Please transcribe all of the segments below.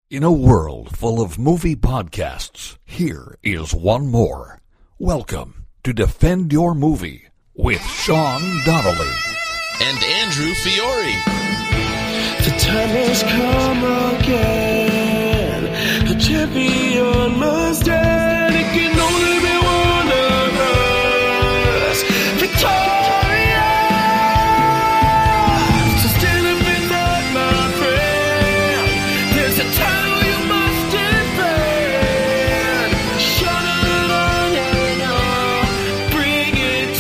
In a world full of movie podcasts, here is one more. Welcome to Defend Your Movie with Sean Donnelly and Andrew Fiore. The time has come again. The champion must stand. It can only be one of us. Victoria! So stand up and fight, my friend. There's a title you must defend. Shut it on and on. Bring it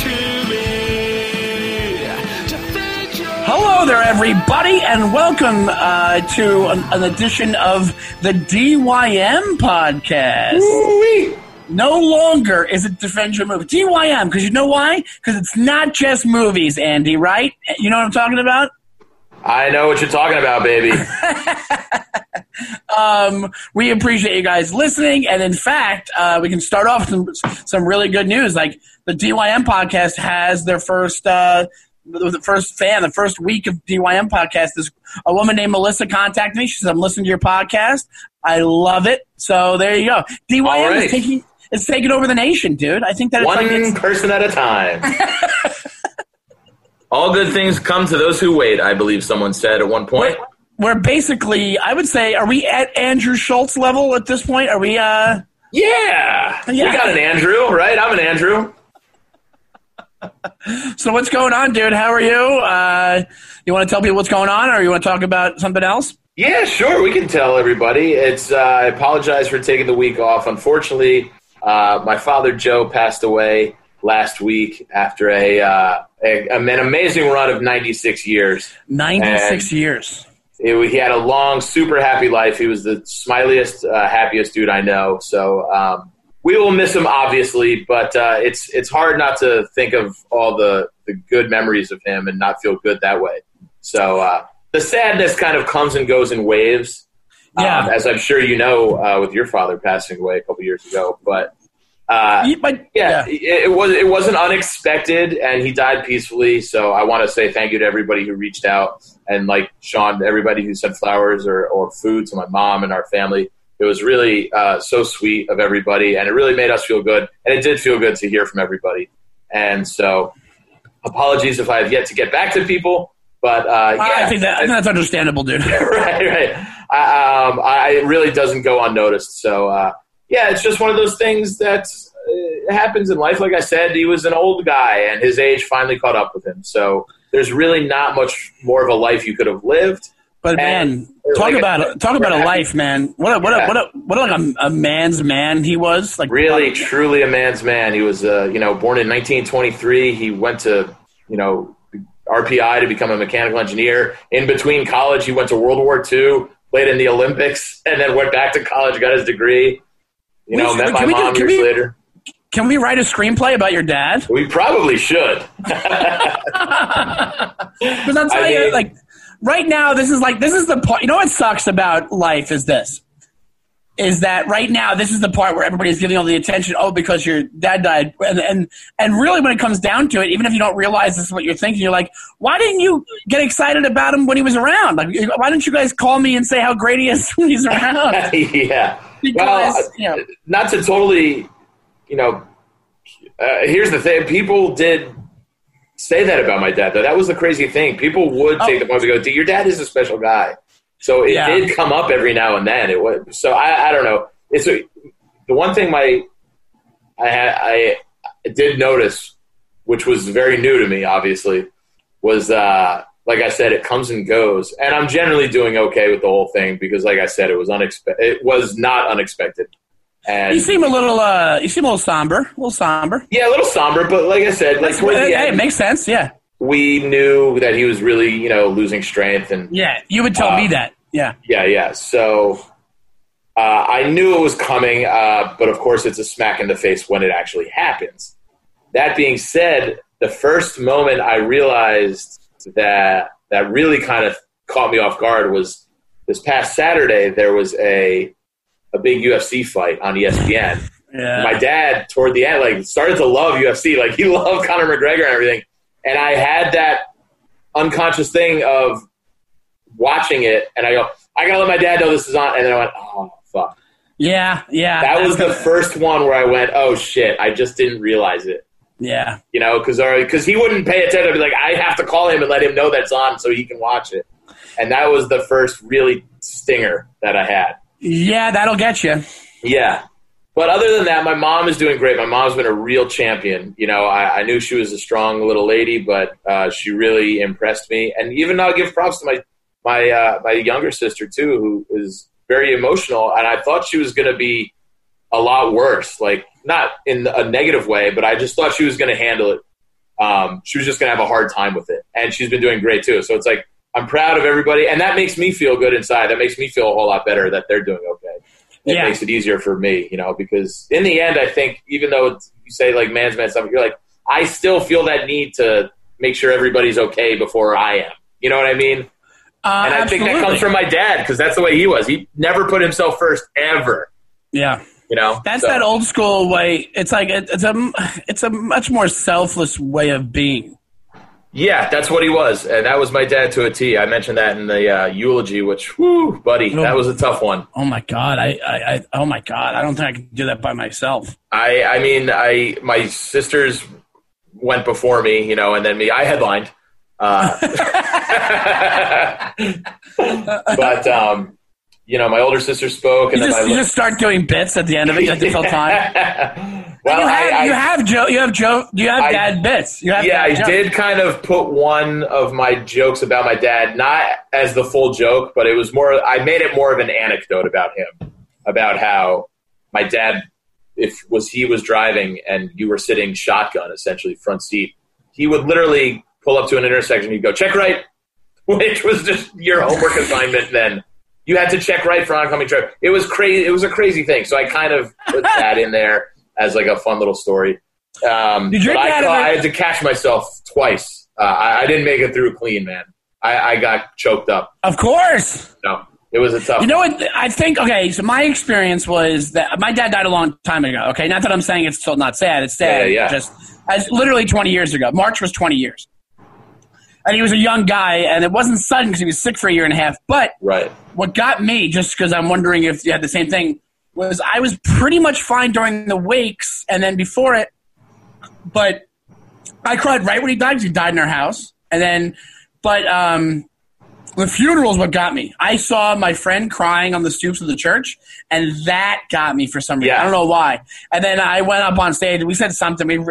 to me. Defend your... Hello there, everybody, and welcome to an edition of the DYM podcast. Woo-wee. No longer is it Defend Your Movie. DYM, because you know why? Because it's not just movies, Andy, right? You know what I'm talking about? I know what you're talking about, baby. We appreciate you guys listening, and in fact, we can start off with some really good news. Like, the DYM podcast has their first... the first week of DYM podcast is a woman named Melissa contacted me. She said, I'm listening to your podcast. I love it. So there you go. DYM right. is taking over the nation, dude. I think that One person at a time. All good things come to those who wait, I believe someone said at one point. We're basically, I would say, are we at Andrew Schultz level at this point? Are we, Yeah. We got an Andrew, right? I'm an Andrew. So what's going on, dude? How are you? You want to tell people what's going on, or you want to talk about something else? Yeah, sure. We can tell everybody. It's. I apologize for taking the week off. Unfortunately, my father, Joe, passed away last week after an amazing run of 96 years. 96 years. He had a long, super happy life. He was the smiliest, happiest dude I know. So we will miss him, obviously, but it's hard not to think of all the good memories of him and not feel good that way. So the sadness kind of comes and goes in waves, as I'm sure you know with your father passing away a couple years ago. But it wasn't unexpected, and he died peacefully. So I want to say thank you to everybody who reached out, and like Sean, everybody who sent flowers or food to my mom and our family. It was really so sweet of everybody, and it really made us feel good. And it did feel good to hear from everybody. And so apologies if I have yet to get back to people. But, I think that's understandable, dude. Right. It really doesn't go unnoticed. So, it's just one of those things that happens in life. Like I said, he was an old guy, and his age finally caught up with him. So there's really not much more of a life you could have lived. But man, talk about a life, man. What a man's man he was. Like really, truly a man's man. He was, born in 1923. He went to, RPI to become a mechanical engineer. In between college, he went to World War II, played in the Olympics, and then went back to college, got his degree. Met my mom years later. Can we write a screenplay about your dad? We probably should. Because I'll tell you, like. Right now, this is the part. You know what sucks about life is that right now this is the part where everybody's giving all the attention. Oh, because your dad died, and really, when it comes down to it, even if you don't realize this is what you're thinking, you're like, why didn't you get excited about him when he was around? Like, why didn't you guys call me and say how great he is when he's around? Yeah. Because, not to totally, here's the thing: people did say that about my dad, though. That was the crazy thing. People would take the point to go, your dad is a special guy. So it did come up every now and then. It was, so I don't know. It's the one thing I did notice, which was very new to me, obviously, was like I said, it comes and goes, and I'm generally doing okay with the whole thing because, like I said, it was unexpected. It was not unexpected. And you seem a little somber. Yeah, a little somber, but like I said, like towards the end, it makes sense. Yeah, we knew that he was really, losing strength, and you would tell me that. Yeah. So I knew it was coming, but of course, it's a smack in the face when it actually happens. That being said, the first moment I realized that really kind of caught me off guard was this past Saturday. There was a big UFC fight on ESPN. Yeah. My dad, toward the end, started to love UFC. Like, he loved Conor McGregor and everything. And I had that unconscious thing of watching it, and I go, I got to let my dad know this is on. And then I went, oh, fuck. Yeah. That was the first one where I went, oh, shit, I just didn't realize it. Yeah. You know, because he wouldn't pay attention. I'd be like, I have to call him and let him know that's on so he can watch it. And that was the first really stinger that I had. Yeah, that'll get you. Yeah. But other than that, my mom is doing great. My mom's been a real champion. You know, I knew she was a strong little lady, but she really impressed me. And even I'll give props to my younger sister, too, who is very emotional. And I thought she was going to be a lot worse, like not in a negative way, but I just thought she was going to handle it. She was just going to have a hard time with it. And she's been doing great, too. So it's like I'm proud of everybody. And that makes me feel good inside. That makes me feel a whole lot better that they're doing okay. It makes it easier for me, you know, because in the end, I think even though you say like man's man stuff, you're like, I still feel that need to make sure everybody's okay before I am. You know what I mean? And I think that comes from my dad because that's the way he was. He never put himself first ever. Yeah. You know, that's that old school way. It's like it's a much more selfless way of being. Yeah, that's what he was, and that was my dad to a T. I mentioned that in the eulogy, which, whoo, buddy, that was a tough one. Oh my God, oh my God, I don't think I can do that by myself. I mean, my sisters went before me, you know, and then me. I headlined, but you know, my older sister spoke, and you just start doing bits at the end of it. You have to fill time. Well, you have dad bits. I did kind of put one of my jokes about my dad, not as the full joke, but it was more. I made it more of an anecdote about him, about how my dad, he was driving and you were sitting shotgun, essentially front seat, he would literally pull up to an intersection. He'd go, check right, which was just your homework assignment then. You had to check right for oncoming traffic. It was crazy. It was a crazy thing. So I kind of put that in there as like a fun little story. I had to catch myself twice. I didn't make it through clean, man. I got choked up. Of course. No, it was a tough. You know what? I think, okay, so my experience was that my dad died a long time ago. Okay, not that I'm saying it's still not sad. It's sad. Yeah. Just as literally 20 years ago. March was 20 years. And he was a young guy, and it wasn't sudden because he was sick for a year and a half. But what got me, just because I'm wondering if you had the same thing, was I was pretty much fine during the wakes and then before it. But I cried right when he died because he died in our house. And then, but the funeral is what got me. I saw my friend crying on the stoops of the church, and that got me for some reason. I don't know why. And then I went up on stage. We said something. We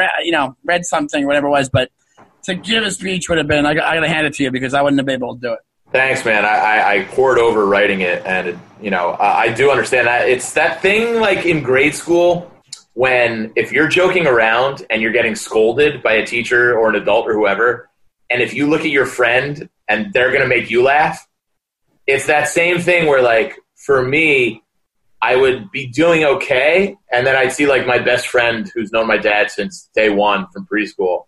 read something, whatever it was, but to give a speech would have been, I got to hand it to you because I wouldn't have been able to do it. Thanks, man. I poured over writing it, and, I do understand that. It's that thing like in grade school when if you're joking around and you're getting scolded by a teacher or an adult or whoever, and if you look at your friend and they're going to make you laugh, it's that same thing where, like, for me, I would be doing okay, and then I'd see, like, my best friend who's known my dad since day one from preschool.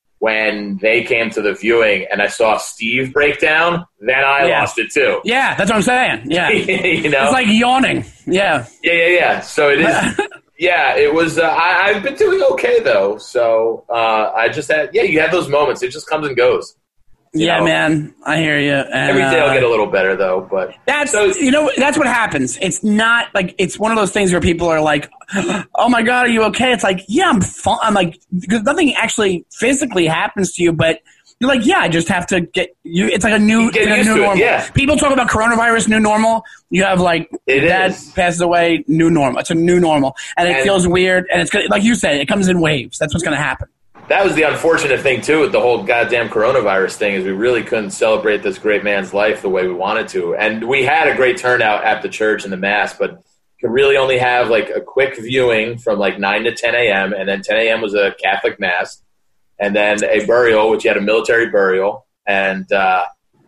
When they came to the viewing and I saw Steve break down, then I lost it too. Yeah, that's what I'm saying. Yeah. You know? It's like yawning. Yeah. Yeah. So it is. Yeah, it was. I've been doing okay, though. So I just had, you have those moments. It just comes and goes. You know? Man, I hear you. And, every day I'll get a little better, though. But that's what happens. It's not like it's one of those things where people are like, "Oh my God, are you okay?" It's like, yeah, I'm fine. I'm like, because nothing actually physically happens to you, but you're like, yeah, I just have to get you. It's like a new normal. Yeah. People talk about coronavirus, new normal. You have like dad passes away, new normal. It's a new normal, and it feels weird. And it's like you said, it comes in waves. That's what's going to happen. That was the unfortunate thing, too, with the whole goddamn coronavirus thing is we really couldn't celebrate this great man's life the way we wanted to. And we had a great turnout at the church and the mass, but could really only have, like, a quick viewing from, like, 9 to 10 a.m., and then 10 a.m. was a Catholic mass, and then a burial, which you had a military burial, and the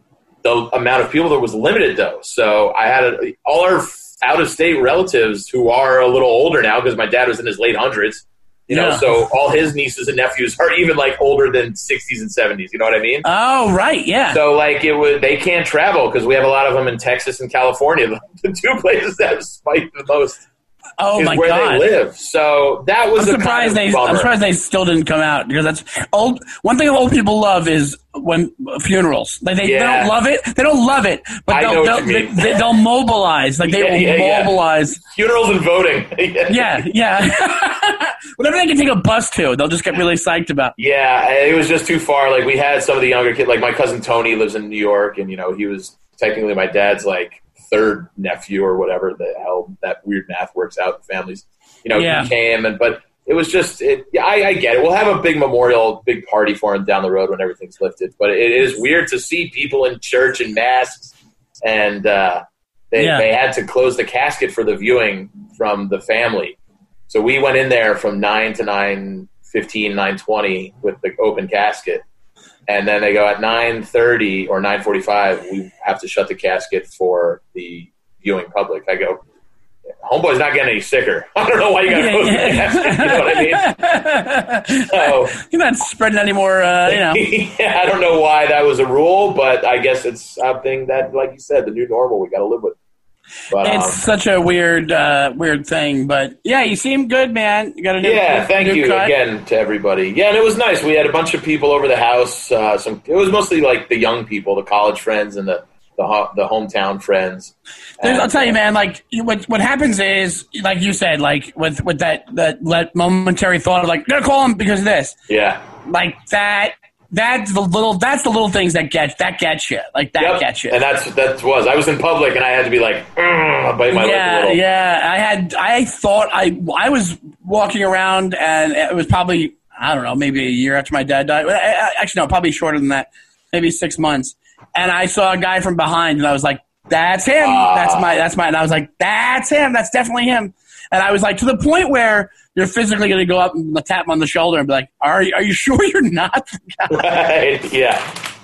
amount of people there was limited, though. So I had all our out-of-state relatives who are a little older now because my dad was in his late hundreds. You know, so all his nieces and nephews are even like older than 60s and 70s. You know what I mean? Oh, right, yeah. So like they can't travel because we have a lot of them in Texas and California, the two places that have spiked the most. Oh is my where God. they live. So that was I'm surprised they still didn't come out, because that's old. One thing old people love is when funerals. Like they don't love it. They don't love it, but they'll mobilize. Like they will mobilize. Funerals and voting. yeah. Whatever they can take a bus to, they'll just get really psyched about. Yeah, it was just too far. Like we had some of the younger kids. Like my cousin Tony lives in New York, and he was technically my dad's like third nephew or whatever the hell that weird math works out in families. He came, but it was just I get it. We'll have a big memorial, big party for him down the road when everything's lifted. But it is weird to see people in church in masks, and they had to close the casket for the viewing from the family. So we went in there from 9 to 9:15, 9:20 with the open casket. And then they go at 9:30 or 9:45, we have to shut the casket for the viewing public. I go, homeboy's not getting any sicker. I don't know why you got to close the casket. You know what I mean? So, you're not spreading any more, Yeah, I don't know why that was a rule, but I guess it's something that, like you said, the new normal we got to live with. But, it's such a weird thing, but yeah, you seem good, man. You got a new thank you cut. Again to everybody. Yeah, and it was nice. We had a bunch of people over the house. It was mostly like the young people, the college friends, and the hometown friends. I'll tell you, man. Like what happens is, like you said, like with that momentary thought of like, gotta call him because of this. Yeah, like that. That's the little things that get you. Like that gets you. And that was. I was in public and I had to be like, bite my lip a little. Yeah. I thought I was walking around, and it was probably, I don't know, maybe a year after my dad died. Actually, no, probably shorter than that. Maybe 6 months. And I saw a guy from behind, and I was like, that's him. That's my. And I was like, that's him. That's definitely him. And I was like, to the point where you're physically going to go up and tap him on the shoulder and be like, are you sure you're not the guy? Right, yeah.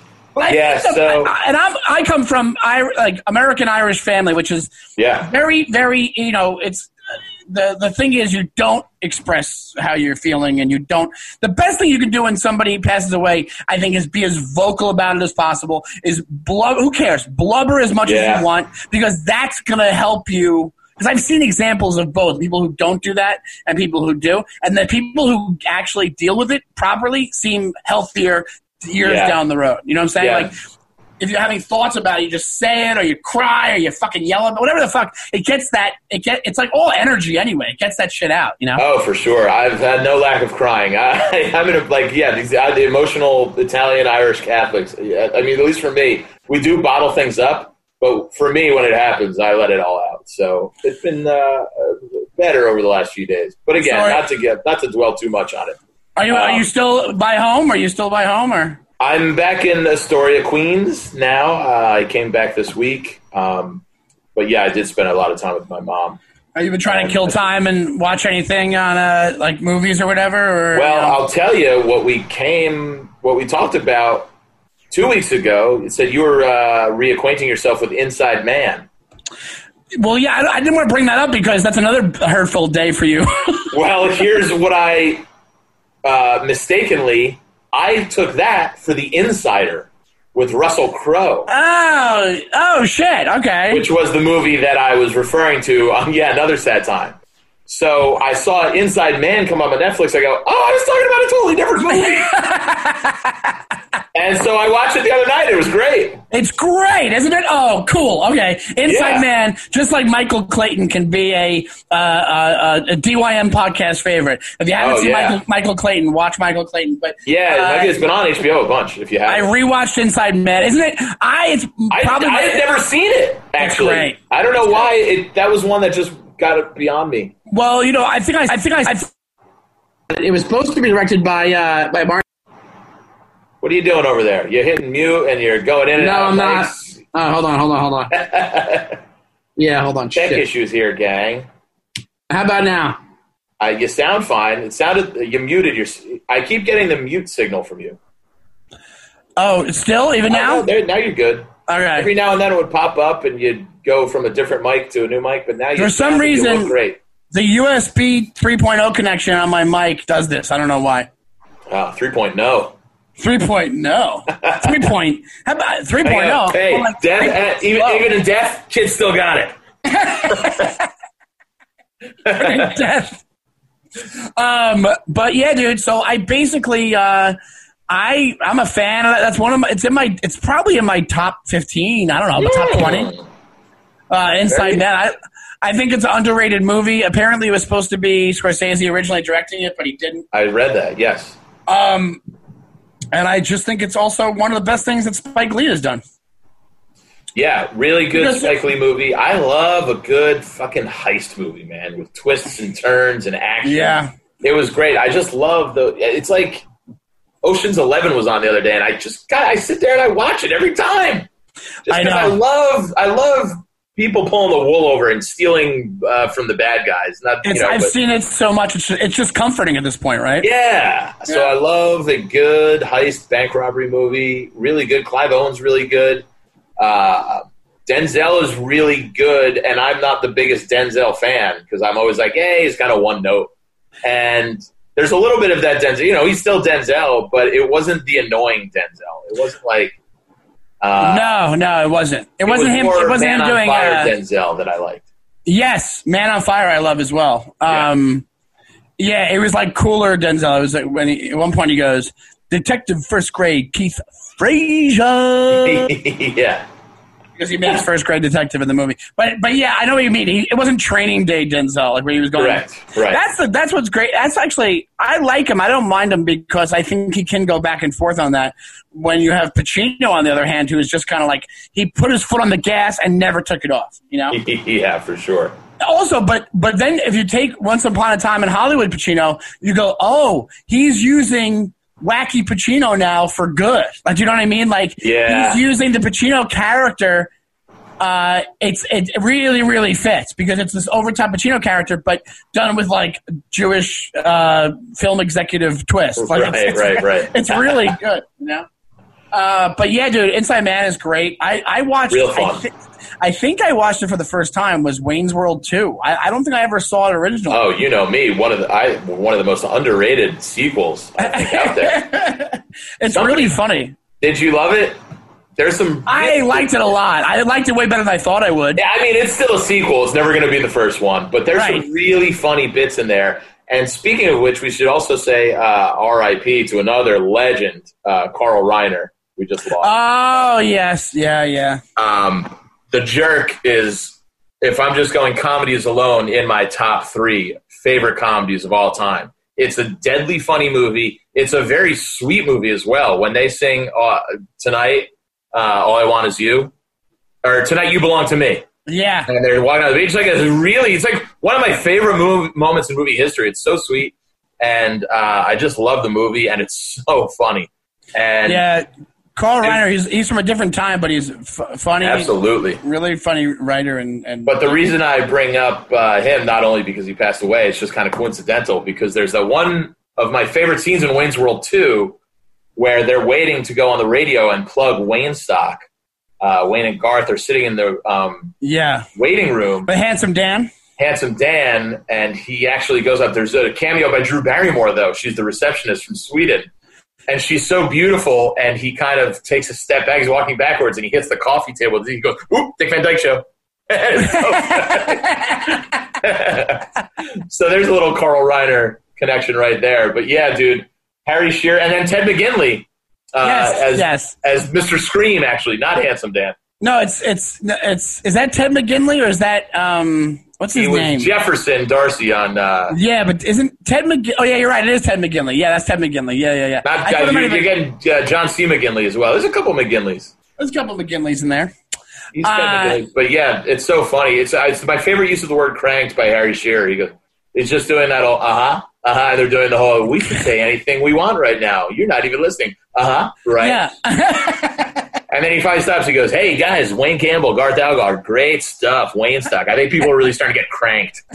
I come from American Irish family, which is very, very, it's the thing is you don't express how you're feeling, and you don't. The best thing you can do when somebody passes away, I think, is be as vocal about it as possible. Is blubber. Who cares? Blubber as much as you want, because that's going to help you. Because I've seen examples of both people who don't do that and people who do. And the people who actually deal with it properly seem healthier years down the road. You know what I'm saying? Yeah. Like, if you're having thoughts about it, you just say it, or you cry, or you fucking yell about whatever the fuck. It's like all energy anyway. It gets that shit out, you know? Oh, for sure. I've had no lack of crying. I'm in the emotional Italian Irish Catholics. I mean, at least for me, we do bottle things up. But for me, when it happens, I let it all out. So it's been better over the last few days. But again, not to dwell too much on it. Are you still by home? Or I'm back in Astoria, Queens now. I came back this week. But yeah, I did spend a lot of time with my mom. Have you been trying to kill time and watch anything on like movies or whatever? I'll tell you what we talked about 2 weeks ago. It said you were reacquainting yourself with Inside Man. Well, yeah, I didn't want to bring that up because that's another hurtful day for you. Well, here's what I mistakenly took that for The Insider with Russell Crowe. Oh, shit, okay. Which was the movie that I was referring to on Another Sad Time. So I saw Inside Man come up on Netflix. I go, I was talking about a totally different movie. And so I watched it the other night. It was great. It's great, isn't it? Oh, cool. Okay. Inside Man, just like Michael Clayton, can be a DYM podcast favorite. If you haven't seen Michael Clayton, watch Michael Clayton. But it's been on HBO a bunch. If you haven't, I rewatched Inside Man, isn't it? I've never seen it. Actually, it's great. I don't know why that was one that just got beyond me. Well, I think it was supposed to be directed by Martin. What are you doing over there? You're hitting mute and you're going in and out. No, I'm not. Hold on. Yeah, hold on. Tech issues here, gang. How about now? You sound fine. It sounded you muted your. I keep getting the mute signal from you. Oh, still even now? Now you're good. Okay. Every now and then it would pop up and you'd go from a different mic to a new mic, but now for some reason you look great. The USB 3.0 connection on my mic does this. I don't know why. 3.0. 3.0. How about 3.0? Hey, even in death, kids still got it. Death. But yeah, dude. So I basically, I'm a fan of that. That's one of my. It's probably in my top 15. I don't know, top 20. Inside Man. I think it's an underrated movie. Apparently, it was supposed to be Scorsese originally directing it, but he didn't. I read that. Yes. And I just think it's also one of the best things that Spike Lee has done. Yeah, really good Spike Lee movie. I love a good fucking heist movie, man, with twists and turns and action. Yeah. It was great. I just love it's like Ocean's 11 was on the other day, and I sit there and I watch it every time. I know. I love people pulling the wool over and stealing from the bad guys. I've seen it so much. It's just comforting at this point, right? Yeah. So I love a good heist bank robbery movie. Really good. Clive Owen's really good. Denzel is really good, and I'm not the biggest Denzel fan because I'm always like, hey, he's kind of one note. And there's a little bit of that Denzel. He's still Denzel, but it wasn't the annoying Denzel. It wasn't like no, it wasn't. It wasn't him. It wasn't him doing Denzel that I liked. Yes, Man on Fire I love as well. Yeah, it was like cooler Denzel. It was like when at one point he goes, Detective First Grade Keith Frazier. Yeah. Because he makes first grade detective in the movie. But yeah, I know what you mean. It wasn't Training Day Denzel, like where he was going. Correct. Right. That's what's great. That's actually, I like him. I don't mind him because I think he can go back and forth on that. When you have Pacino, on the other hand, who is just kind of like, he put his foot on the gas and never took it off, Yeah, for sure. Also, but then if you take Once Upon a Time in Hollywood Pacino, you go, oh, he's using wacky Pacino now for good. Like, you know what I mean? Like, he's using the Pacino character. It really, really fits because it's this over-top Pacino character, but done with like Jewish film executive twist. Like, right. It's really good, But yeah, dude, Inside Man is great. I watched. Real fun. I think I watched it for the first time was Wayne's World 2. I don't think I ever saw it originally. Oh, you know me, one of the most underrated sequels I think out there. It's really funny. Did you love it? There's some. I liked it a lot. I liked it way better than I thought I would. Yeah, I mean, it's still a sequel. It's never going to be the first one, but there's some really funny bits in there. And speaking of which, we should also say R.I.P. to another legend, Carl Reiner. We just lost. Oh yes, yeah. The Jerk is, if I'm just going comedies alone, in my top 3 favorite comedies of all time. It's a deadly funny movie. It's a very sweet movie as well. When they sing Tonight, All I Want Is You, or Tonight You Belong to Me. Yeah. And they're walking on the beach. It's like one of my favorite moments in movie history. It's so sweet. And I just love the movie, and it's so funny. And yeah. Carl Reiner, he's from a different time, but he's funny. Absolutely. Really funny writer. And But the reason I bring up him, not only because he passed away, it's just kind of coincidental, because there's that one of my favorite scenes in Wayne's World 2 where they're waiting to go on the radio and plug Wayne stock. Wayne and Garth are sitting in the waiting room. But Handsome Dan, and he actually goes up. There's a cameo by Drew Barrymore, though. She's the receptionist from Sweden. And she's so beautiful, and he kind of takes a step back. He's walking backwards, and he hits the coffee table. He goes, "Oop, Dick Van Dyke Show." So there's a little Carl Reiner connection right there. But yeah, dude, Harry Shearer, and then Ted McGinley as Mr. Scream, actually, not Handsome Dan. No, it's is that Ted McGinley or is that what's his name? Jefferson Darcy on. Yeah, but isn't Ted McGinley? Oh yeah, you're right. It is Ted McGinley. Yeah, that's Ted McGinley. Yeah. You're getting John C. McGinley as well. There's a couple McGinleys. There's a couple McGinleys in there. He's McGinley. But yeah, it's so funny. It's my favorite use of the word "cranked" by Harry Shearer. He goes, he's just doing that whole and they're doing the whole, we can say anything we want right now. You're not even listening. Right. Yeah. And then he finally stops. He goes, hey, guys, Wayne Campbell, Garth Algar, great stuff. Wayne stock. I think people are really starting to get cranked.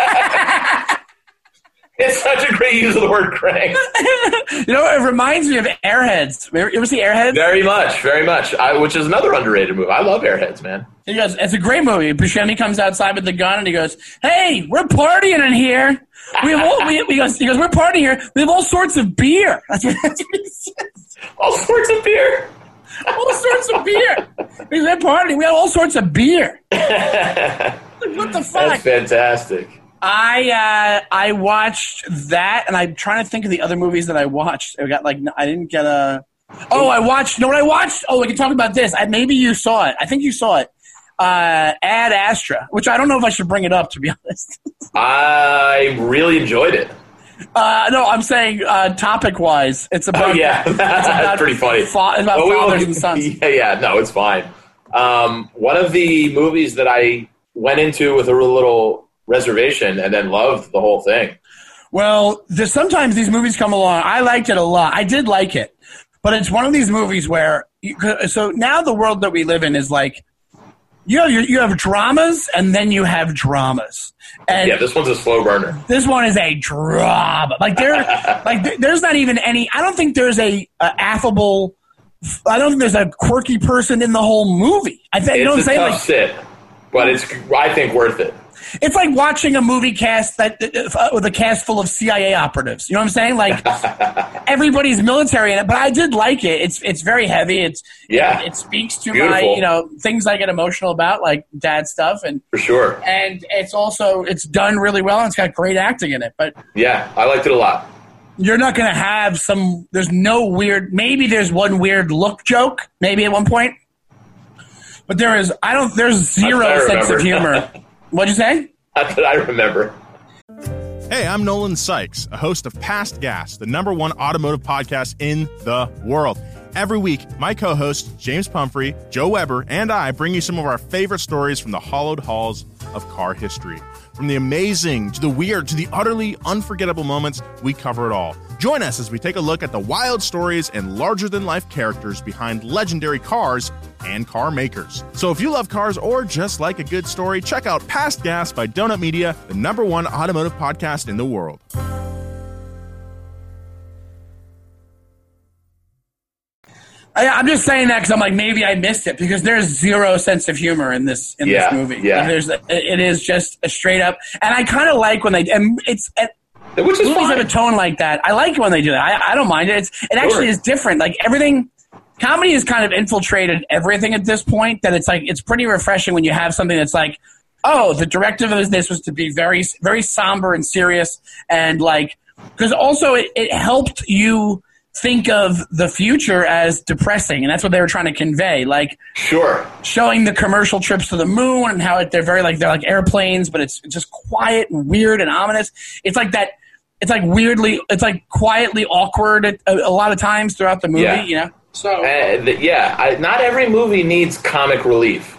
It's such a great use of the word cranked. It reminds me of Airheads. You ever see Airheads? Very much. Which is another underrated movie. I love Airheads, man. He goes, it's a great movie. Buscemi comes outside with the gun, and he goes, hey, we're partying in here. He goes, we're partying here. We have all sorts of beer. That's what he says. All sorts of beer. All sorts of beer. We had party. We had all sorts of beer. Like, what the fuck? That's fantastic. I watched that, and I'm trying to think of the other movies that I watched. I didn't get a. Oh, I watched. No, what I watched. Oh, we can talk about this. Maybe you saw it. I think you saw it. Ad Astra, which I don't know if I should bring it up, to be honest. I really enjoyed it. No, I'm saying topic-wise, it's about. Oh, yeah, that's pretty funny. It's about fathers and sons. Yeah, no, it's fine. One of the movies that I went into with a little reservation and then loved the whole thing. Well, sometimes these movies come along. I liked it a lot. I did like it. But it's one of these movies where so now the world that we live in is like you have dramas and then you have dramas. And yeah, this one's a slow burner. This one is a drama. There's not even any. I don't think there's a affable. I don't think there's a quirky person in the whole movie. I think you know what I'm saying. It's a tough sit, but it's I think worth it. It's like watching a movie cast with a cast full of CIA operatives. You know what I'm saying? Like everybody's military in it, but I did like it. It's very heavy. It speaks to beautiful. my things I get emotional about, like dad stuff, and for sure. And it's done really well, and it's got great acting in it. But yeah, I liked it a lot. You're not going to have there's no weird. Maybe there's one weird look joke, maybe at one point, but there's zero sense of humor. What'd you say? That's what I remember. Hey, I'm Nolan Sykes, a host of Past Gas, the #1 automotive podcast in the world. Every week, my co-hosts, James Pumphrey, Joe Weber, and I bring you some of our favorite stories from the hallowed halls of car history. From the amazing, to the weird, to the utterly unforgettable moments, we cover it all. Join us as we take a look at the wild stories and larger-than-life characters behind legendary cars and car makers. So if you love cars or just like a good story, check out Past Gas by Donut Media, the #1 automotive podcast in the world. I'm just saying that because I'm like, maybe I missed it because there's zero sense of humor in this movie. Yeah, it is just a straight up, and I kind of like when they and it's. Which is movies fine. have a tone like that. I like when they do that. I don't mind it. It actually is different. Like everything, comedy has kind of infiltrated everything at this point. That it's pretty refreshing when you have something that's like, oh, the directive of this was to be very, very somber and serious, and because also it helped you think of the future as depressing, and that's what they were trying to convey. Like, sure, showing the commercial trips to the moon and how they're like airplanes, but it's just quiet and weird and ominous. It's like that. It's like weirdly. It's like quietly awkward a lot of times throughout the movie. Yeah. You know. So not every movie needs comic relief.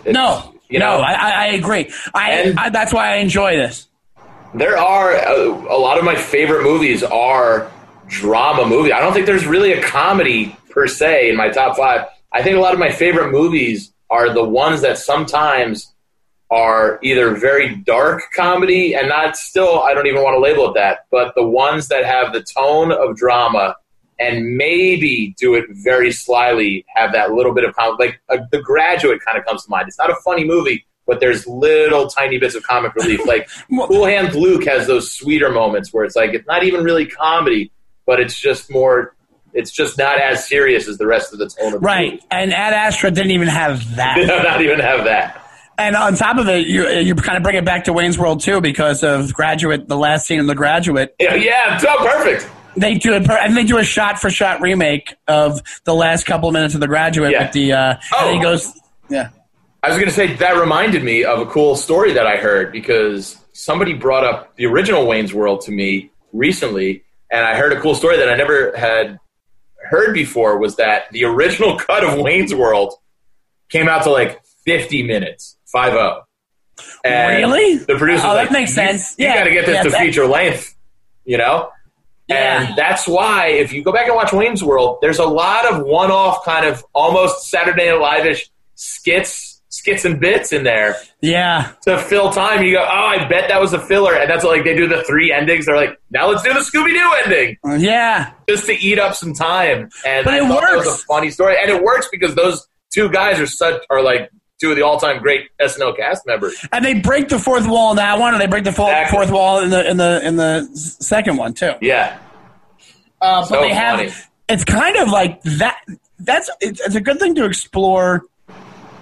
I agree. That's why I enjoy this. There are a lot of my favorite movies are drama movie. I don't think there's really a comedy per se in my top 5. I think a lot of my favorite movies are the ones that sometimes are either very dark comedy and I don't even want to label it that, but the ones that have the tone of drama and maybe do it very slyly, have that little bit of comedy. Like The Graduate kind of comes to mind. It's not a funny movie, but there's little tiny bits of comic relief. Like Cool Hand Luke has those sweeter moments where it's like it's not even really comedy, but it's just not as serious as the rest of the tone of the movie. And Ad Astra didn't even have that. Not even have that. And on top of it, you kind of bring it back to Wayne's World too because of Graduate, the last scene in The Graduate. Yeah, so perfect. They do it, and they do a shot-for-shot remake of the last couple of minutes of The Graduate with the. And he goes, yeah. I was going to say that reminded me of a cool story that I heard because somebody brought up the original Wayne's World to me recently. And I heard a cool story that I never had heard before was that the original cut of Wayne's World came out to like 50 minutes, 5-0. And really? The producer's that makes sense. You got to get this to feature length, you know? Yeah. And that's why if you go back and watch Wayne's World, there's a lot of one-off kind of almost Saturday Night Live-ish skits and bits in there. Yeah. To fill time. You go, I bet that was a filler. And that's what, they do the 3 endings. They're like, now let's do the Scooby-Doo ending. Yeah. Just to eat up some time. And but it works. That was a funny story. And it works because those 2 guys are like 2 of the all-time great SNL cast members. And they break the fourth wall in that one, and they break the fourth wall in the second one too. Yeah. But they have. Funny. It's kind of like that. It's a good thing to explore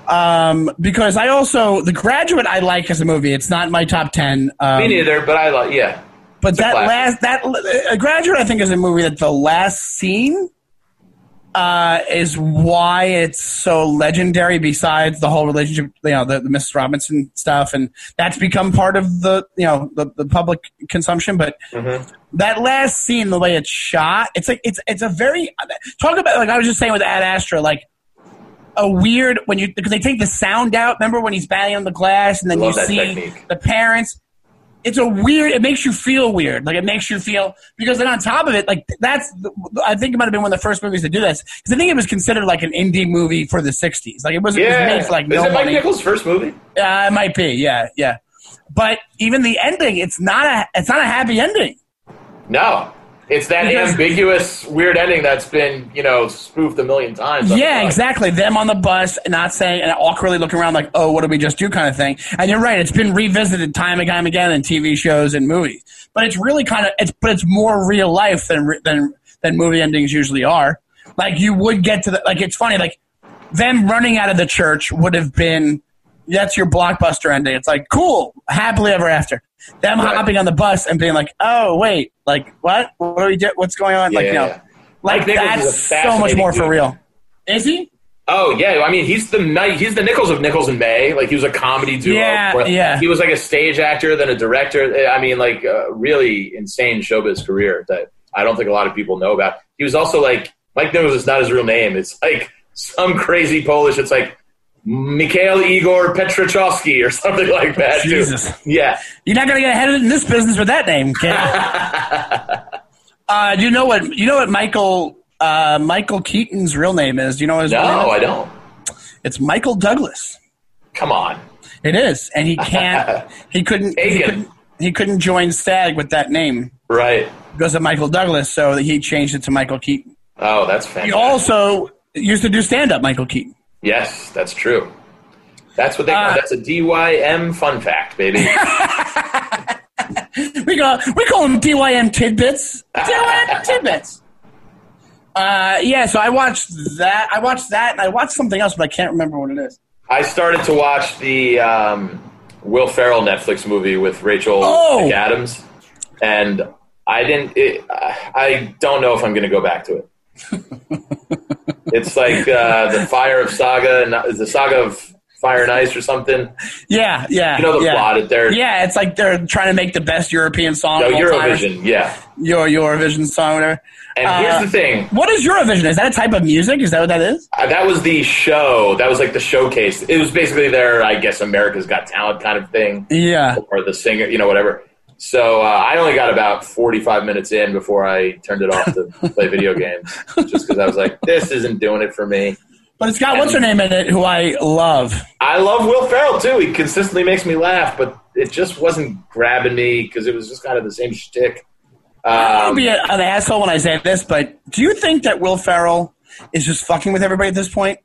Because I also The Graduate I like as a movie. It's not my top 10. Me neither, but I like. Yeah. But A Graduate I think is a movie that the last scene is why it's so legendary. Besides the whole relationship, the Mrs. Robinson stuff, and that's become part of the public consumption. But that last scene, the way it's shot, it's a very talk about, like I was just saying with Ad Astra, like a weird because they take the sound out. Remember when he's banging on the glass, and then you see technique. The parents. It's it makes you feel weird. Like, it makes you feel, because then on top of it, like, I think it might have been one of the first movies to do this, because I think it was considered like an indie movie for the 60s. Like, it was made for like no money. Is it Mike Nichols' first movie? It might be, yeah. But even the ending, it's not a happy ending. No. It's that ambiguous, weird ending that's been, spoofed a million times. Yeah, exactly. Them on the bus, not saying, and awkwardly looking around like, oh, what did we just do kind of thing. And you're right. It's been revisited time and time again in TV shows and movies. But it's really it's more real life than movie endings usually are. Like, you would get to like, it's funny, like, them running out of the church would have been, that's your blockbuster ending. It's like, cool, happily ever after. Them hopping on the bus and being like, oh, wait, like, what? What do we do? What's going on? Yeah. Like that's so much more for real. Is he? Oh, yeah. I mean, he's the Nichols of Nichols and May. Like, he was a comedy duo. Yeah. He was like a stage actor, then a director. I mean, like, a really insane showbiz career that I don't think a lot of people know about. He was also like, Mike Nichols is not his real name. It's like some crazy Polish. It's like Mikhail Igor Petrachowski or something like that. Jesus. Too. Yeah. You're not going to get ahead of it in this business with that name, kid. Do you know what Michael Keaton's real name is? Do you know what his real name is? No, I don't. It's Michael Douglas. Come on. It is. And he can't he couldn't join SAG with that name. Right. Because of Michael Douglas, so he changed it to Michael Keaton. Oh, that's fantastic. He also used to do stand-up, Michael Keaton. Yes, that's true. That's what they call that's a DYM fun fact, baby. we call them DYM tidbits. DYM tidbits. So I watched that. And I watched something else, but I can't remember what it is. I started to watch the Will Ferrell Netflix movie with Rachel McAdams, and I don't know if I'm going to go back to it. It's like the Fire of Saga, and the Saga of Fire and Ice or something. Yeah. You know the plot. Yeah, it's like they're trying to make the best European song. Eurovision, time. Yeah. Your Eurovision song, whatever. And here's the thing. What is Eurovision? Is that a type of music? Is that what that is? That was the show. That was like the showcase. It was basically their, I guess, America's Got Talent kind of thing. Yeah. Or the singer, whatever. So I only got about 45 minutes in before I turned it off to play video games, just because I was like, this isn't doing it for me. But it's got what's her name in it, who I love. I love Will Ferrell, too. He consistently makes me laugh, but it just wasn't grabbing me because it was just kind of the same shtick. I don't be an asshole when I say this, but do you think that Will Ferrell is just fucking with everybody at this point?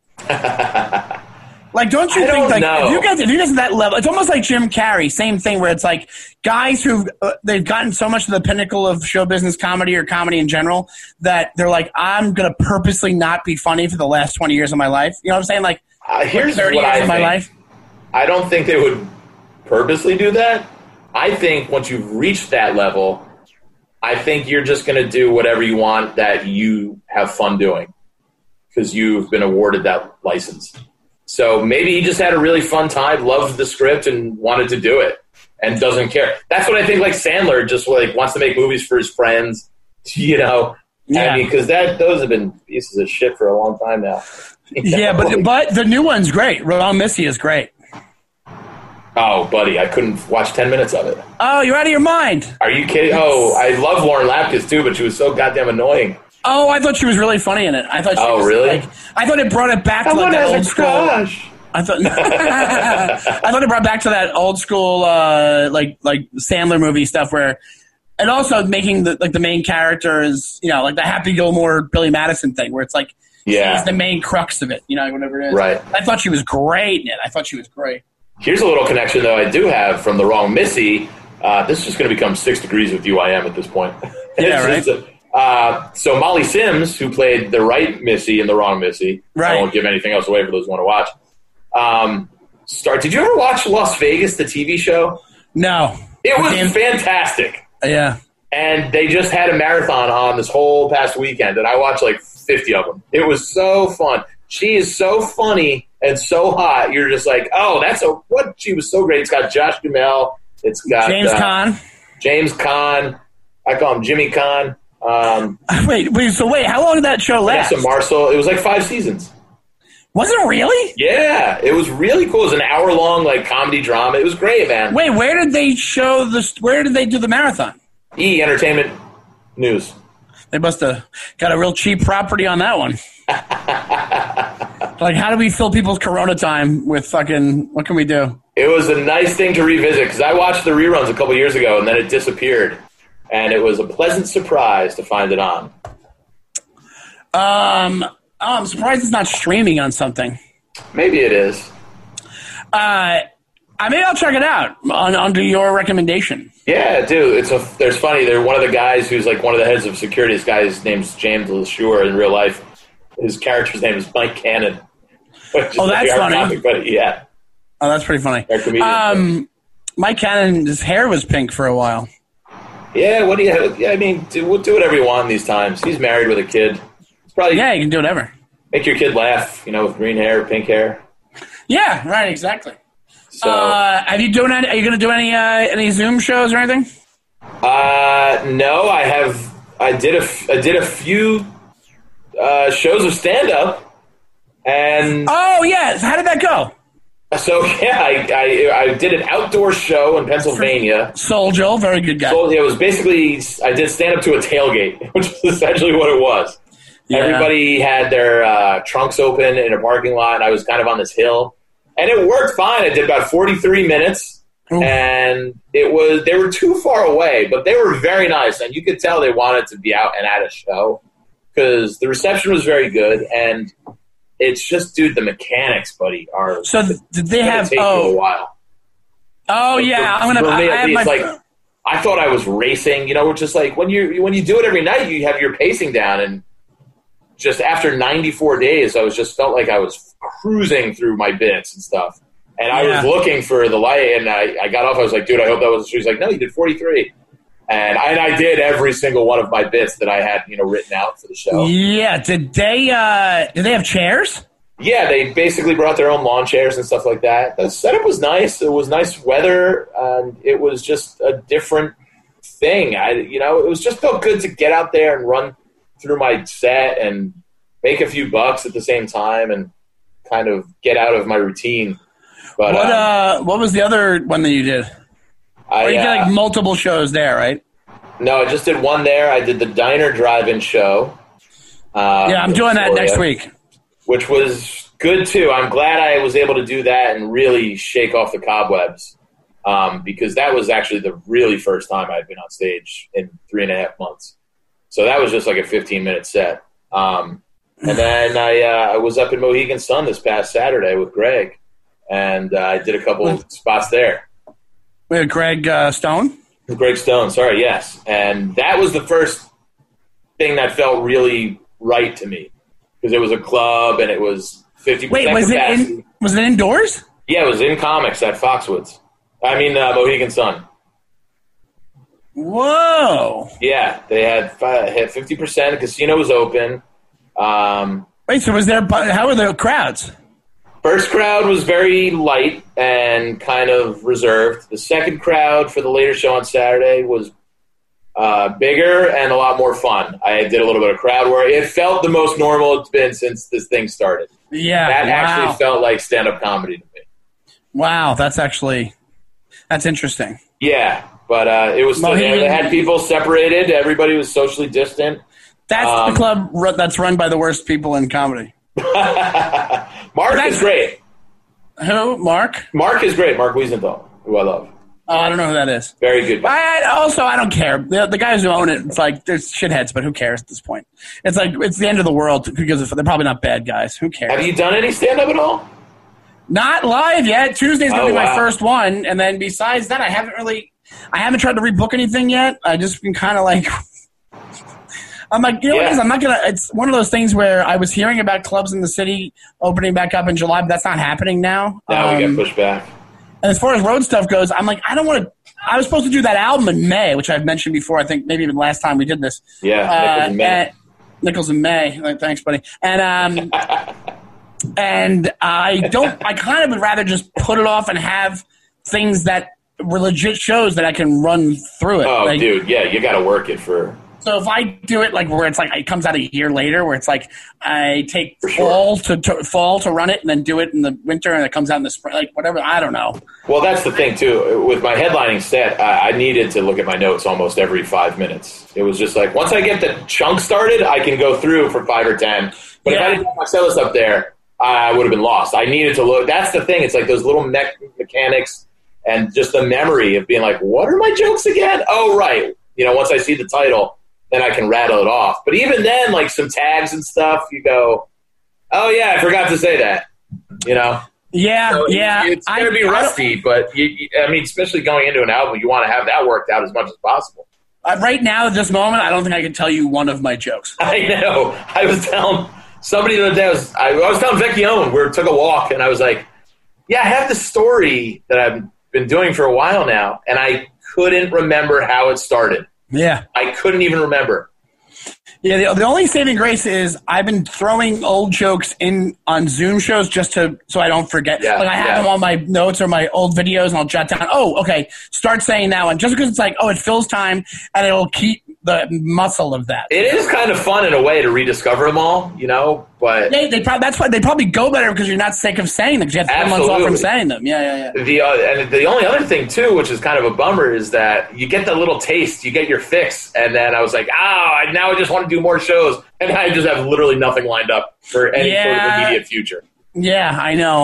Like, don't you think, like, if you guys at that level, it's almost like Jim Carrey, same thing, where it's like guys who they've gotten so much to the pinnacle of show business comedy or comedy in general that they're like, I'm going to purposely not be funny for the last 20 years of my life. You know what I'm saying? Like, here's 30 years of my life. I don't think they would purposely do that. I think once you've reached that level, I think you're just going to do whatever you want that you have fun doing because you've been awarded that license. So maybe he just had a really fun time, loved the script, and wanted to do it, and doesn't care. That's what I think. Like Sandler just like wants to make movies for his friends, Yeah. I mean, because those have been pieces of shit for a long time now. Yeah, but the new one's great. Wrong Missy is great. Oh, buddy, I couldn't watch 10 minutes of it. Oh, you're out of your mind. Are you kidding? Oh, I love Lauren Lapkus too, but she was so goddamn annoying. Oh, I thought she was really funny in it. I thought. She was really? I thought it brought it back to like that old school. I thought. I thought it brought back to that old school, like Sandler movie stuff where, and also making the main character is like the Happy Gilmore Billy Madison thing where it's like she's the main crux of it. Whatever it is. Right. I thought she was great in it. Here's a little connection though I do have from The Wrong Missy. This is just going to become 6 Degrees of UIM at this point. Yeah, right. So Molly Sims, who played the right Missy in The Wrong Missy, I won't give anything else away for those who want to watch. Did you ever watch Las Vegas, the TV show? No. It was fantastic. Yeah. And they just had a marathon on this whole past weekend, and I watched like 50 of them. It was so fun. She is so funny and so hot. You're just like, oh, she was so great. It's got Josh Duhamel. It's got James Caan. James Caan. I call him Jimmy Caan. Wait, how long did that show last? Vanessa Marcel. It was like 5 seasons. Was it really? Yeah, it was really cool. It was an hour-long like comedy drama. It was great, man. Wait, where did they show this? Where did they do the marathon? E! Entertainment News. They must have got a real cheap property on that one. Like, how do we fill people's Corona time with fucking, what can we do? It was a nice thing to revisit because I watched the reruns a couple years ago and then it disappeared. And it was a pleasant surprise to find it on. I'm surprised it's not streaming on something. Maybe it is. Maybe I'll check it out under your recommendation. Yeah, dude. There's funny. They're one of the guys who's like one of the heads of security. This guy's name's James LeSure in real life. His character's name is Mike Cannon. Oh, that's funny. Yeah. Oh, that's pretty funny. Mike Cannon, his hair was pink for a while. Yeah, what do you have? Yeah, I mean, do whatever you want in these times. He's married with a kid. It's probably you can do whatever. Make your kid laugh, with green hair, pink hair. Yeah, right, exactly. So, are you going to do any Zoom shows or anything? No, I did a few shows of stand-up. And oh, yes. How did that go? So, yeah, I did an outdoor show in Pennsylvania. Soul Joe, very good guy. So, it was basically, I did stand-up to a tailgate, which is essentially what it was. Yeah. Everybody had their trunks open in a parking lot, and I was kind of on this hill. And it worked fine. I did about 43 minutes, and they were too far away, but they were very nice. And you could tell they wanted to be out and at a show because the reception was very good, and it's just, dude, the mechanics, buddy, are. So did they have? Take a while. Oh yeah, I'm gonna. I thought I was racing. It's just like when you do it every night, you have your pacing down, and just after 94 days, I felt like I was cruising through my bits and stuff. And I was looking for the light, and I got off. I was like, dude, I hope that was. She was like, no, you did 43. And I did every single one of my bits that I had, written out for the show. Yeah. Did they have chairs? Yeah, they basically brought their own lawn chairs and stuff like that. The setup was nice. It was nice weather, and it was just a different thing. It was just felt good to get out there and run through my set and make a few bucks at the same time and kind of get out of my routine. But what was the other one that you did? You did like multiple shows there, right? No, I just did one there. I did the Diner Drive-In show. I'm doing that next week. Which was good, too. I'm glad I was able to do that and really shake off the cobwebs because that was actually the really first time I'd been on stage in 3.5 months. So that was just like a 15-minute set. And then I was up in Mohegan Sun this past Saturday with Greg, and I did a couple spots there. With Greg Stone? With Greg Stone, sorry, yes. And that was the first thing that felt really right to me because it was a club and it was 50% capacity. Was it indoors? Yeah, it was in Comics at Foxwoods. Mohegan Sun. Whoa. Yeah, they had 50%. The casino was open. Wait, so how were the crowds? First crowd was very light and kind of reserved. The second crowd for the later show on Saturday was bigger and a lot more fun. I did a little bit of crowd work. It felt the most normal it's been since this thing started. Yeah, that actually felt like stand-up comedy to me. Wow, that's interesting. Yeah, but it was still there. They had people separated. Everybody was socially distant. That's the club that's run by the worst people in comedy. Mark is great. Who? Mark? Mark is great. Mark Wiesenthal, who I love. Oh, I don't know who that is. Very good. I don't care. The guys who own it, it's like, there's shitheads, but who cares at this point? It's like, it's the end of the world because they're probably not bad guys. Who cares? Have you done any stand-up at all? Not live yet. Tuesday's going to be my first one. And then besides that, I haven't tried to rebook anything yet. I just been kind of like, I'm like, you know what it is? I'm not going to – it's one of those things where I was hearing about clubs in the city opening back up in July, but that's not happening now. Now we get pushed back. And as far as road stuff goes, I'm like, I don't want to – I was supposed to do that album in May, which I've mentioned before. I think maybe even last time we did this. Yeah, Nichols in May. Thanks, buddy. And and I kind of would rather just put it off and have things that were legit shows that I can run through it. Oh, dude, yeah, you got to work it for. So if I do it like where it's like it comes out a year later, where it's like I take fall to run it and then do it in the winter and it comes out in the spring, like whatever. I don't know. Well, that's the thing too. With my headlining set, I needed to look at my notes almost every 5 minutes. It was just like once I get the chunk started, I can go through for 5 or 10. But if I didn't have my set list up there, I would have been lost. I needed to look. That's the thing. It's like those little mechanics and just the memory of being like, what are my jokes again? Oh, right. Once I see the title, then I can rattle it off. But even then, like some tags and stuff, you go, oh, yeah, I forgot to say that, Yeah, so yeah. It's going to be rusty, but, especially going into an album, you want to have that worked out as much as possible. Right now, at this moment, I don't think I can tell you one of my jokes. I know. I was telling somebody the other day, I was telling Vecchione, we took a walk, and I was like, yeah, I have this story that I've been doing for a while now, and I couldn't remember how it started. Yeah. I couldn't even remember. Yeah, the only saving grace is I've been throwing old jokes in on Zoom shows just so I don't forget. Yeah, I have them on my notes or my old videos, and I'll jot down, oh, okay, start saying that one. Just because it's like, oh, it fills time, and it'll keep the muscle of that. It is kind of fun in a way to rediscover them all, but... that's why they probably go better because you're not sick of saying them because you have 3 months off from saying them. Yeah. And the only other thing, too, which is kind of a bummer, is that you get the little taste, you get your fix, and then I was like, now I just want to do more shows, and I just have literally nothing lined up for any sort of immediate future. Yeah, I know.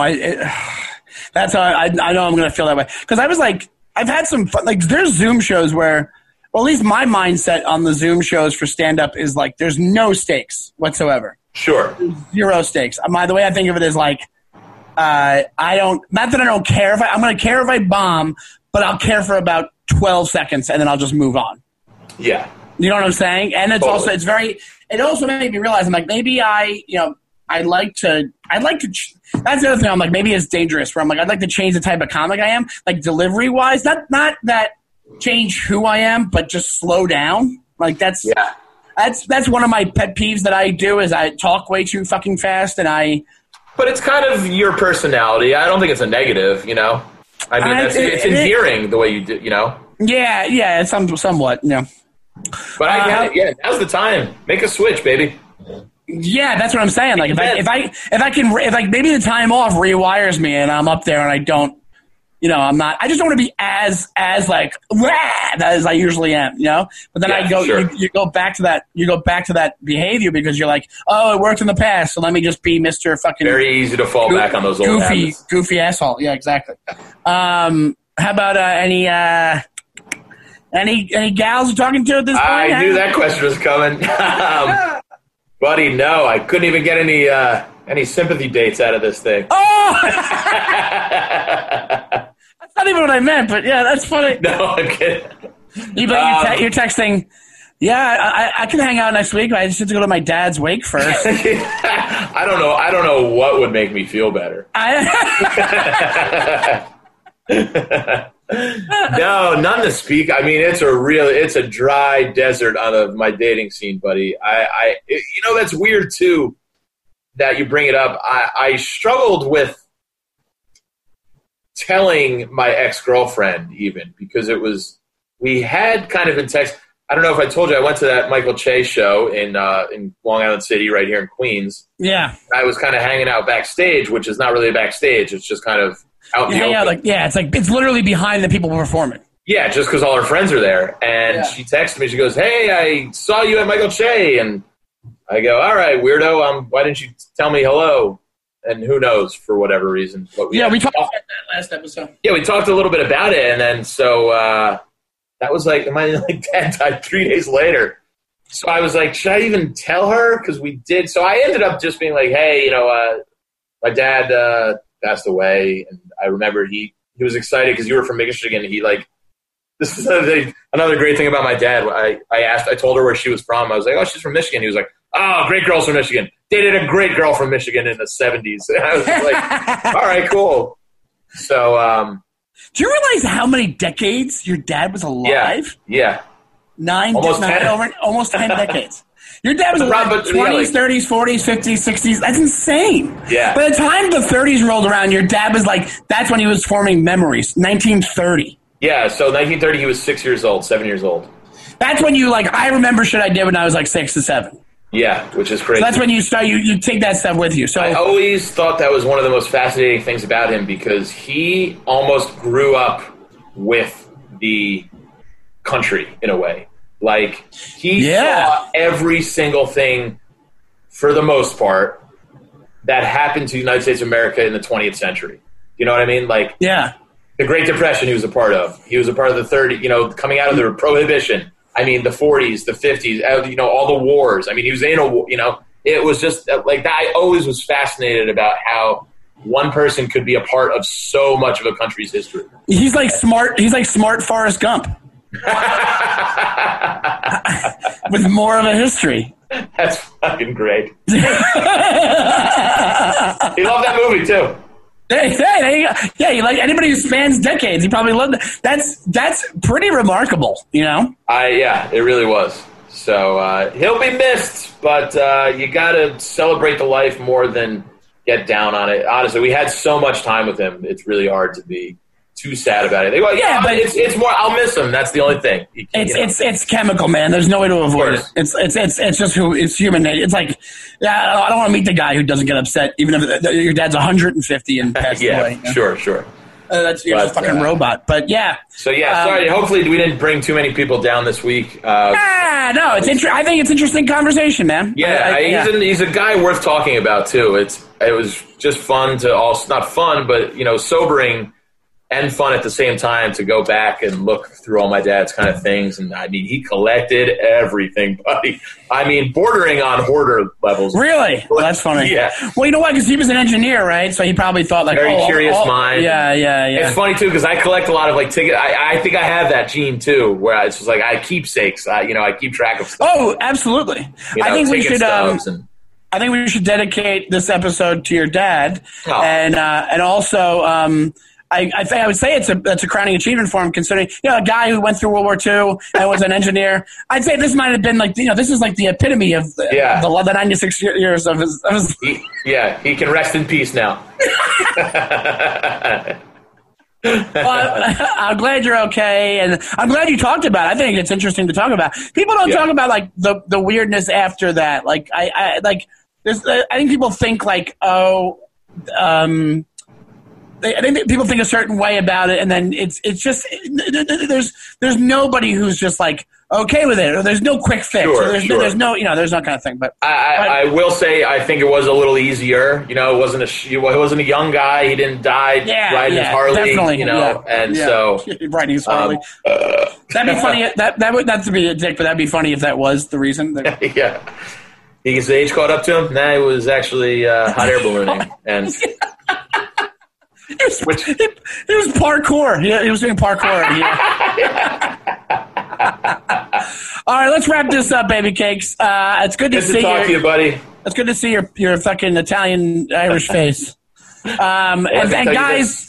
That's how I know I'm going to feel that way. Because I was like, I've had some fun. Like, there's Zoom shows where... Well, at least my mindset on the Zoom shows for stand-up is like there's no stakes whatsoever. Sure. 0 stakes. The way I think of it is like not that I don't care. I'm going to care if I bomb, but I'll care for about 12 seconds, and then I'll just move on. Yeah. You know what I'm saying? And it's also it also made me realize I'm like maybe I'd like to that's the other thing I'm like maybe it's dangerous where I'm like I'd like to change the type of comic I am, like delivery-wise. Not that change who I am, but just slow down. Like that's one of my pet peeves that I do is I talk way too fucking fast But it's kind of your personality. I don't think it's a negative, it's endearing the way you do, Yeah, it's somewhat, But I get it. Yeah, now's the time. Make a switch, baby. Yeah, that's what I'm saying. Like if maybe the time off rewires me and I'm up there and I don't. I'm not. I just don't want to be as like as I usually am. But then I go. Sure. You go back to that. You go back to that behavior because you're like, oh, it worked in the past, so let me just be Mr. Fucking. Very easy to fall back on those old habits. Goofy asshole. Yeah, exactly. How about any gals you're talking to at this point? I knew that question was coming, buddy. No, I couldn't even get any sympathy dates out of this thing. Oh. That's not even what I meant, but yeah, that's funny. No, I'm kidding. You're texting, yeah, I can hang out next week, but I just have to go to my dad's wake first. I don't know what would make me feel better. No, none to speak. It's a dry desert on my dating scene, buddy. That's weird too that you bring it up. I struggled with telling my ex-girlfriend even because we had kind of in text. I don't know if I told you I went to that Michael Che show in Long Island City right here in Queens. Yeah. I was kind of hanging out backstage, which is not really a backstage. It's just kind of out in the open. It's literally behind the people performing. Yeah, just because all her friends are there. And she texted me. She goes, hey, I saw you at Michael Che. And I go, all right, weirdo. Why didn't you tell me hello? And who knows, for whatever reason. We talked about that last episode. Yeah, we talked a little bit about it, and then so that was like, my dad died 3 days later. So I was like, should I even tell her? Because we did. So I ended up just being like, hey, my dad passed away, and I remember he was excited because you were from Michigan. He This is another great thing about my dad. I told her where she was from. I was like, oh, she's from Michigan. He was like, oh, great girls from Michigan. Dated a great girl from Michigan in the 70s. And I was like, all right, cool. So, do you realize how many decades your dad was alive? Yeah. Almost 10 decades. Your dad was alive in the 20s, 30s, 40s, 50s, 60s. That's insane. Yeah. By the time the 30s rolled around, your dad was like, that's when he was forming memories, 1930. Yeah, so 1930, he was 7 years old. That's when you, like, I remember shit I did when I was like 6 to 7. Yeah, which is crazy. So that's when you start, you take that stuff with you. So I always thought that was one of the most fascinating things about him because he almost grew up with the country in a way. Like, he saw every single thing, for the most part, that happened to the United States of America in the 20th century. You know what I mean? Like, the Great Depression he was a part of. He was a part of the 30s, coming out of the Prohibition. I mean, the 40s, the 50s, all the wars. I mean, he was in a war, it was just like that. I always was fascinated about how one person could be a part of so much of a country's history. He's like smart Forrest Gump. With more of a history. That's fucking great. He loved that movie too. Hey, like anybody who spans decades, he probably loved it. That's pretty remarkable, Yeah, it really was. So he'll be missed, but you got to celebrate the life more than get down on it. Honestly, we had so much time with him; it's really hard to be too sad about it. They go, but it's more. I'll miss him. That's the only thing. It's chemical, man. There's no way to avoid it. It's just who it's human nature. It's like, I don't want to meet the guy who doesn't get upset, even if your dad's 150 and passed away. Sure. That's you're a fucking robot. But yeah. So sorry. Hopefully we didn't bring too many people down this week. No, it's I think it's interesting conversation, man. Yeah, he's a guy worth talking about too. It was just fun to not fun, but sobering. And fun at the same time to go back and look through all my dad's kind of things. And I mean, he collected everything, buddy. I mean, bordering on hoarder levels. Really? Well, that's funny. Yeah. Well, you know what? Because he was an engineer, right? So he probably thought like very curious mind. Yeah. It's funny too because I collect a lot of like tickets. I think I have that gene too, where it's just like I keepsakes. I keep track of stuff. Oh, absolutely. I think we should. I think we should dedicate this episode to your dad, and also. I would say that's a crowning achievement for him, considering a guy who went through World War II and was an engineer. I'd say this might have been like this is like the epitome of the 96 years of his. He can rest in peace now. Well, I'm glad you're okay, and I'm glad you talked about it. I think it's interesting to talk about. People don't talk about like the weirdness after that. Like I think people think like I think people think a certain way about it, and then it's just there's nobody who's just like okay with it, or there's no quick fix. Sure. There's no kind of thing. But I will say I think it was a little easier. It wasn't a young guy. He didn't die riding his Harley. Definitely, so riding his Harley. That'd be funny. That would not to be a dick, but that'd be funny if that was the reason. Yeah. His age caught up to him. Nah, it was actually hot air ballooning and. He was parkour. He was doing parkour. All right, let's wrap this up, baby cakes. It's good to see you. Good to talk to you, buddy. It's good to see your fucking Italian Irish face. And guys.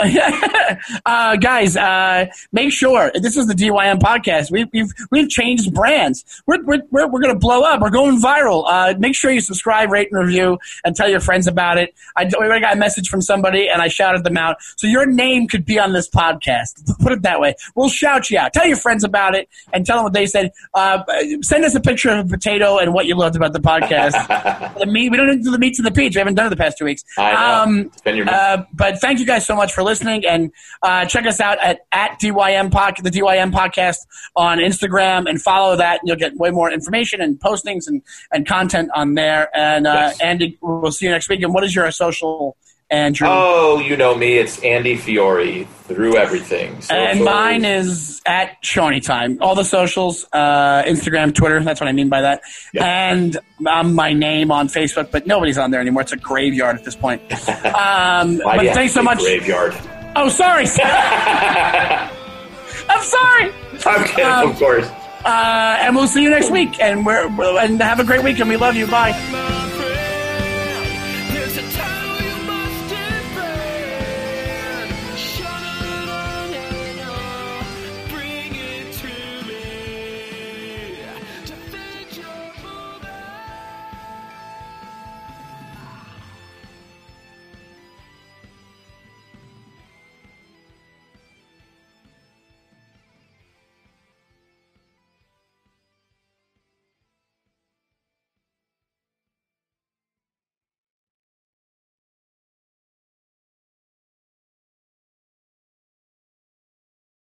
Guys, make sure this is the DYM podcast. We've changed brands. We're gonna blow up. We're going viral. Make sure you subscribe, rate, and review, and tell your friends about it. I got a message from somebody, and I shouted them out. So your name could be on this podcast. Put it that way. We'll shout you out. Tell your friends about it, and tell them what they said. Send us a picture of a potato and what you loved about the podcast. The meat. We don't do the meats and the peach. We haven't done it the past 2 weeks. I know. But thank you guys so much for listening, and check us out at DYM the DYM podcast on Instagram, and follow that, and you'll get way more information and postings and content on there. And Andy, we'll see you next week. And what is your social, Andrew? Oh, you know me. It's Andy Fiore through everything. And mine is at Shawnee Time. All the socials, Instagram, Twitter. That's what I mean by that. Yeah. And my name on Facebook, but nobody's on there anymore. It's a graveyard at this point. But thanks so much. Graveyard. Oh, sorry. I'm sorry. I'm kidding, of course. And we'll see you next week. And have a great weekend. We love you. Bye.